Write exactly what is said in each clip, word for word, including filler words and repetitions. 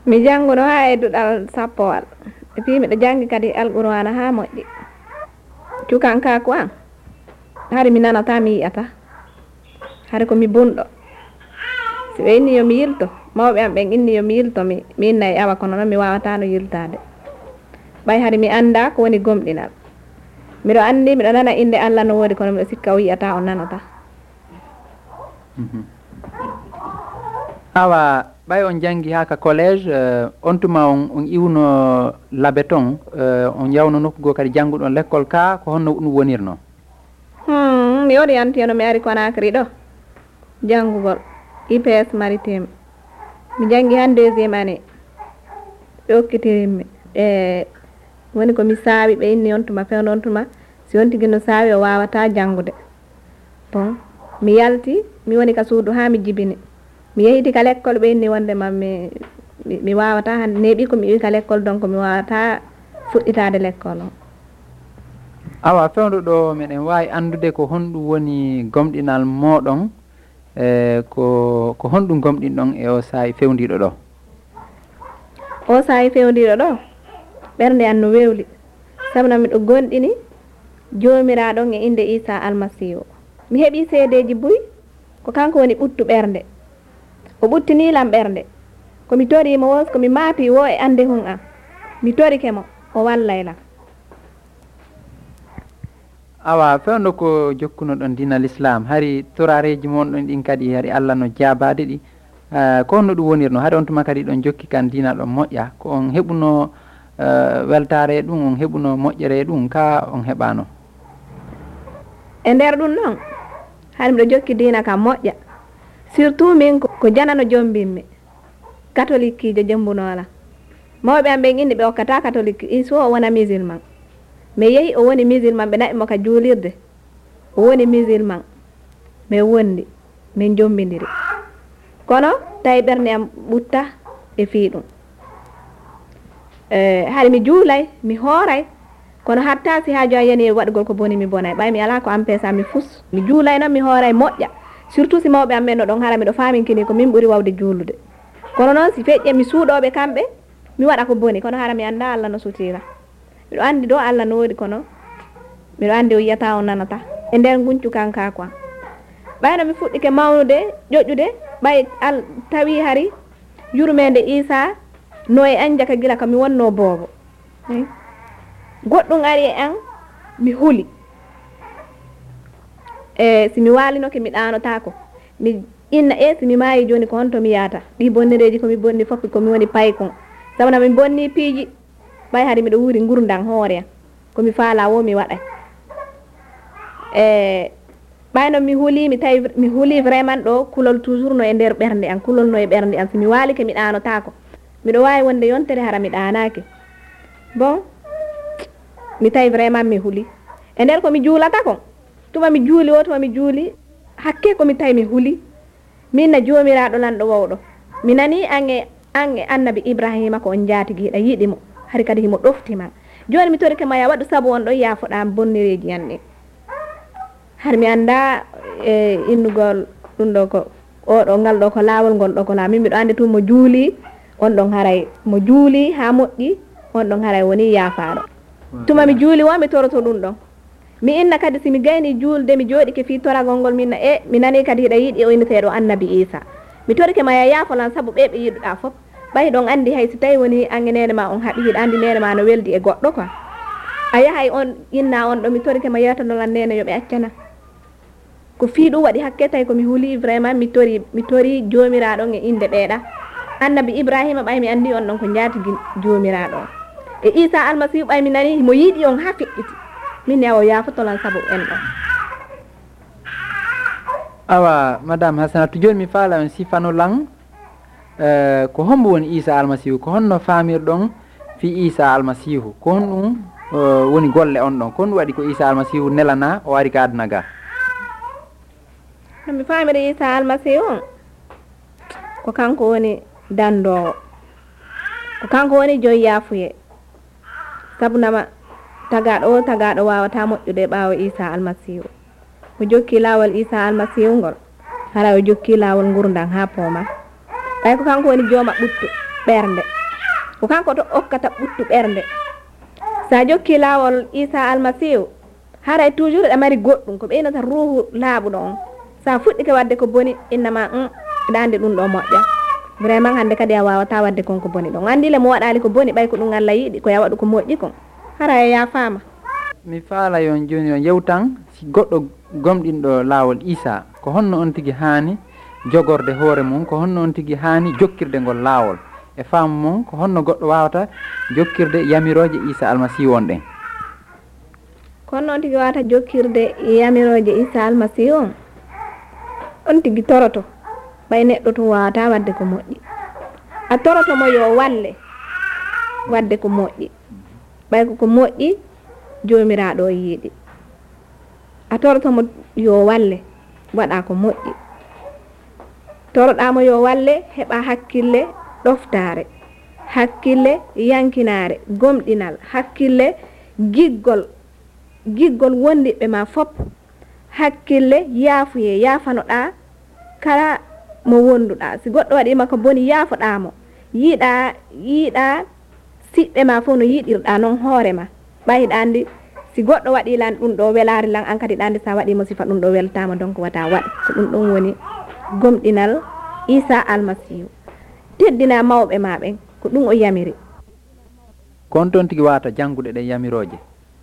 mi jannguno haa e duɗal sappowal e puis miɗo janngi kadi alqur'ana haa moƴƴi cukankaku an hari mi nanata mi yi'ata hari komi bunɗo si ɓe inni yo mi yilto mawɓe am ɓen inni yo mi yilto mi mi inna e awa kono noon mi wawatano yiltade ɓay hari mi anda ko woni gomɗinal miɗo andi miɗo nana inde Allah no woodi kono miɗo sikka o yiyata o nanata. awa ɓay on janggi haka collège uh, on tuma on, on iwno laabe ton uh, on yawno nokku goo kadi jannguɗon l'école ka ko honno ɗum wonirno? hmm, mi orientiyano mi ari Conakry ɗo janngugol I P S maritime mi janngi han deuxiéme année ɓe hokkitirimmi e woni ko mi saawi ɓe inni on tuma fewno on tuma si on tigi no saawi o wawata janngude bon mi yalti mi woni ka suudu ha mi jibini mi yehiti ka l'école ɓe inni wonde mam mi mi, mi wawata hande neeɓi ko mi wi ka l'école donc mi wawata fuɗɗitade l'école o. awa fewndo ɗo meɗen wawi andude ko honɗum woni gomɗinal moɗon e ko ko honɗum gomɗinɗon e o saahi fewndiɗo ɗo? o saahi fewndiɗo ɗo ɓernde an no wewli sabuna miɗo gonɗini jomiraɗon e inde Isa Almasihu mi heeɓi seedeji buy ko kanko woni ɓuttu ɓernde o ɓuttinilam ɓernde komi torimo wos komi maapi wo e ande hun am mi torikemo o wallaylam. awa fewndo ko jokkuno ɗon dina l'islam hari torareji mon ɗon ɗin kadi hari Allah no jaabade ɗi uh, ko honno ɗum wonirno hari on tuma kadi ɗon jokki kan dina ɗon moƴƴa ko on heɓuno uh, weltare ɗum on heɓuno moƴƴere ɗum ka on heɓano? e nder ɗum noon hani miɗo jokki dina kam moƴƴa surtout min ko janano jombinmi catholique kijo jembunola mawɓe am ɓen inni ɓe hokkata catholique il faut o wona musulman mi yeehi o woni musulman ɓe naɓimo ka juulirde o woni musulman min wondi min jombidiri kono tawi ɓernde am ɓutta e fii ɗum e haade mi juulay mi hooray kono hatta si haaju a yani waɗgol ko boni mi bonay ɓay mi ala ko empêcha mi fus mi juulay noon mi hooray moƴƴa surtout si mawɓe am ɓen no ɗon hara miɗo faminkini ko min ɓuuri wawde juulude kono noon si feƴƴe mi suuɗoɓe kamɓe mi waɗa ko boni kono hara mi anda Allah no sutira miɗo andi ɗo Allah no woodi kono miɗo andi o yiyata o nanata e nder guncu kanka quoi ɓayno mi fuɗɗike mawnude ƴoƴƴude ɓay al tawi hari yurmede Isa no e an jaka gila kam mi wonno boobo goɗɗum ari e an mi huuli e si mi walinoke mi ɗanotako mi inna e si mi maayi joni ko honto mi yata ɗi bonnireji komi bonni fof komi woni paykon sabuna mi bonni piiji ɓay hari miɗo wuuri gurdam hoore am komi faala wo mi waɗay e ɓayno mi huuli mi tawi mi huuli vraiment ɗo kulol toujours no e nder ɓernde am kulol no e ɓernde am si mi walike mi ɗanotako miɗo wawi wonde yontere hara mi ɗanaki bon mi tawi vraiment mi huuli e nder komi juulata kon tuma mi juuli o tuma mi juuli hakke komi tawi mi huuli min na jomiraɗo lanɗo wawɗo mi nani an e an e annabi Ibrahima ko on jaatigiɗa yiɗimo hari kadi himo ɗoftima joni mi torike ma ya waɗu saabu on ɗon yafoɗa bonnireji yan ɗi har mi anda e innugol ɗum ɗo ko oɗo ngal ɗo ko laawol ngol ɗo ko laa min miɗo andi tun mo juuli on ɗon haray mo juuli ha moƴƴi on ɗon haray woni yaafaɗo tuma mi juuli wo mi toroto ɗum ɗon mi inna kadi si mi gayni juulde mi jooɗike fi toragol ngol minna e mi nani kadi hiɗa yiiɗi o inneteɗo annabi Isa mi torike ma ya yaafolan saabu ɓe ɓe yiɗuɗa foof ɓay ɗon andi hay so tawi woni an e nene ma on haaɓi hiɗa andi nene ma no weldi e goɗɗo quoi a yahay on inna on ɗo mi torike ma yewtanolan nene yoɓe accana ko fii ɗum waɗi hakke tawi komi huuli vraiment mi tori mi tori jomiraɗon e inde ɓeeɗa annabi Ibrahima ɓay mi andi on ɗon ko jaatigi jomiraɗo on e Isa Almasihu ɓay mi nani mo yiiɗi on ha feƴƴiti min ne o yaafotolan saabu en ɗon. awa madame Hassanatu joni mi faala on sifano lan uh, ko hombo woni Isa Almasihu ko honno famirɗon fi Isa Almasihu ko honɗum uh, woni golle on ɗon ko honɗum waɗi ko Isa Almasihu nelana o ari ka aduna ga? no mi famiri Isa Almasihu on ko kanko woni dandowo ko kanko woni joyi yaafuye sabunama tagaɗo o tagaɗo wawata moƴƴude ɓaawo Isa Almasihu o jokki laawol Isa Almasihu ngol hara o jokki laawol gurdam ha pooma ɓay ko kanko woni jooma ɓuttu ɓernde ko kanko to okkata ɓuttu ɓernde sa jokki lawol Isa almasihu haray toujours ɗa mari goɗɗum ko ɓeynata ruhu laaɓuɗo on sa fuɗɗike wadde ko boni innama um iɗa andi ɗum ɗo moƴƴa vraiment hande kadi a wawata wadde konko boni ɗon andile mo waɗali ko boni ɓay ko ɗum Allah yiɗi ko yawaɗu ko moƴƴi kon hara ya fama mi faala yon joni on yewtan si goɗɗo gomɗinɗo laawol Isa ko honno on tigi haani jogorde hoore mum ko honno on tigi haani jokkirde ngol laawol e faamu mum ko honno goɗɗo wawata jokkirde yamiroje Isa almasihu on ɗen ko honno on tigi wawata jokkirde yamiroje Isa almasihu on on tigi toroto ɓay neɗɗo to wawata wadde ko moƴƴi a torotomo yo walle wadde ko moƴƴi ɓay ko ko moƴƴi jomiraɗo yiiɗi a torotomo yo walle waɗa ko moƴƴi toroɗamo yo walle heɓa hakkille ɗoftare hakkille yankinare gomɗinal hakkille giggol giggol wondiɓe ma fop hakkille yaafuye yafanoɗa kala mo wonduɗa si goɗɗo waɗima ko boni yaafoɗamo yiiɗa yiiɗa siɓɓe ma fof no yiɗirɗa noon hoorema ɓayiɗa andi si goɗɗo waɗi lan ɗum ɗo welari lan an kadi ɗandi sa waɗimo sifa ɗum ɗo weltama donc wata waɗ ko ɗum ɗon woni gomɗinal Isa almasihu teddina mawɓe ma ɓen ko ɗum o yamiri kon toon tigi wata janggude ɗen yamiroje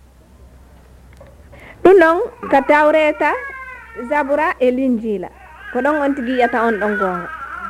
ɗum ɗon ko tawreta zabura e linjila ko ɗon on tigi yiyata on ɗon gonga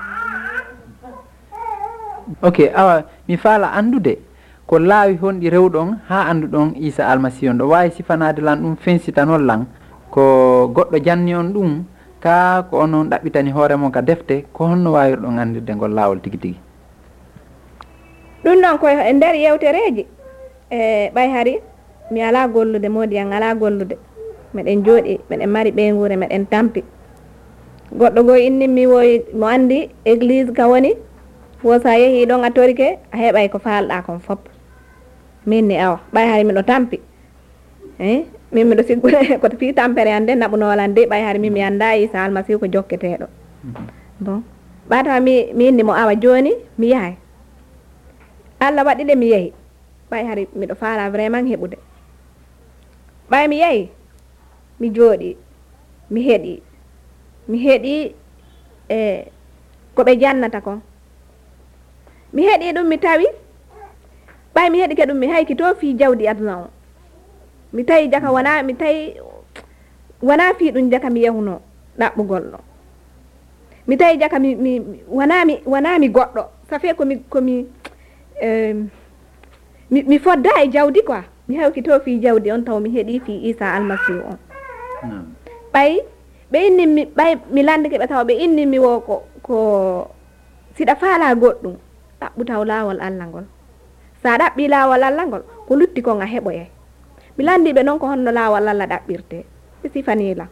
ok awa mi faala andude ko laawi honɗi rewɗon ha anduɗon Isa almasihu on ɗo wawi sifanade lan ɗum fensitanol lan ko goɗɗo janni on ɗum ka ko onon ɗaɓɓitani hoore mon ka defte ko honno wawirɗon andirde ngol laawol tigi tigi ɗum noon koye nder yewtereji e ɓay hari mi ala gollude modi an ala gollude meɗen jooɗi meɗen mari ɓeygure meɗen tampi goɗɗo go inni mi woyi mo andi église ka woni wo sa yeehi ɗon a torike a heɓay ko falɗa kon fop min ni awa ɓay hari miɗo tampi e min miɗo siggude koto fi tampere ande naɓunowalande ɓay hari min mi anda Isa almasihu ko jokketeɗo bon ɓatama mi mi inni mo awa joni mi yahay Allah waɗi de mi yeehi ɓay hari miɗo faala vraiment heɓude ɓay mi yeehi mi jooɗi mi heeɗi mi heeɗi e koɓe jannata kon mi heeɗi ɗum mi tawi ɓay mi heeɗi ke ɗum mi hayki to fi jawdi aduna o mi tawi jaka wona mi tawi wona fi ɗum jaka mi yahuno ɗaɓɓugol ɗo mi tawi jaka mi mi wona mi wona mi goɗɗo ça fait komi komi um, mi, mi fodda e jawdi quoi mi hawki to fi jawdi on taw mi heeɗi fi Isa almasihu on ɓay ɓe innimi ɓay mi landike ɓe tawa ɓe innimi wo ko ko siɗa faala goɗɗum ɗaɓɓu taw laawol Allah ngol sa ɗaɓɓi laawol Allah ngol ko lutti kon a heɓoye mi landiɓe noon ko honno laawol Allah ɗaɓɓirte ɓe sifanila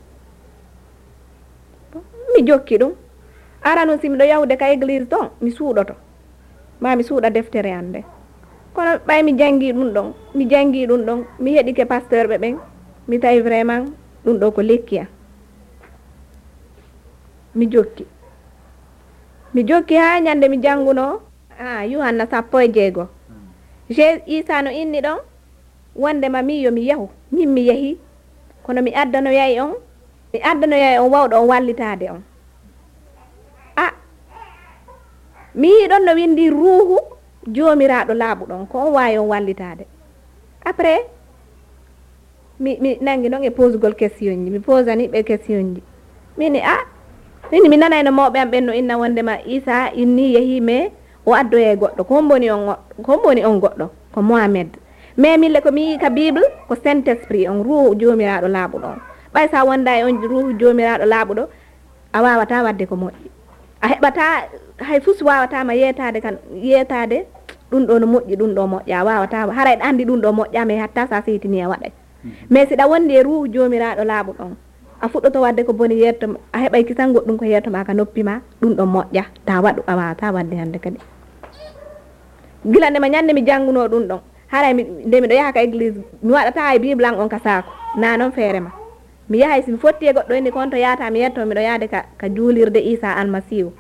mi jokki ɗum arano si miɗo yahude ka église ton mi suuɗoto ma mi suuɗa deftere ande kono ɓay mi jangi ɗum ɗon mi jangi ɗum ɗon mi heeɗike pasteur ɓe ɓen mi tawi vraiment ɗum ɗo ko lekkiya mi jokki mi jokki ha ñande mi janguno a Yuhanna sappo e jeego je Isa no inni ɗon wondema mi yo mi yahu min mi yeehi kono mi addanoyay on mi addanoyay on wawɗo on wallitade on a mi yi ɗon no windi ruuhu jomiraɗo laaɓuɗon ko on wawi on wallitade après mi mi nangi noon e posegol question ji mi posani ɓe question ji mini a mini mi nanayno mawɓe am ɓen no inna wondema Isa inni yeehi mais o addoye goɗɗo ko homboni on ko homboni on goɗɗo ko Mohamed mais mille ko mi yi ka bible ko saint esprit on ruuhu jomiraɗo laaɓuɗo on ɓay sa wonda e on ruuhu jomiraɗo laaɓuɗo a wawata wadde ko moƴƴi a heɓata hay fus wawatama yetade kan yetade ɗum ɗo no moƴƴi ɗum ɗo moƴƴa a wawata haray ɗa andi ɗum ɗo moƴƴa mais hatta sa seytini a waɗay mais siɗa wondi e ruuhu jomiraɗo laaɓuɗo on a fuɗɗoto wadde ko boni yetto a heɓay kisan goɗɗum ko yettoma ka noppima ɗum ɗo moƴƴa ta waɗu a wawata wadde hande kadi gila ndema ñande mi jangguno ɗum ɗon haray nde miɗo yaha ka église mi waɗata e bible an on ka saako na noon feerema mi yahay somi fotti e goɗɗo indi konto yata mi yetto miɗo yaade ka ka juulirde Isa almasihu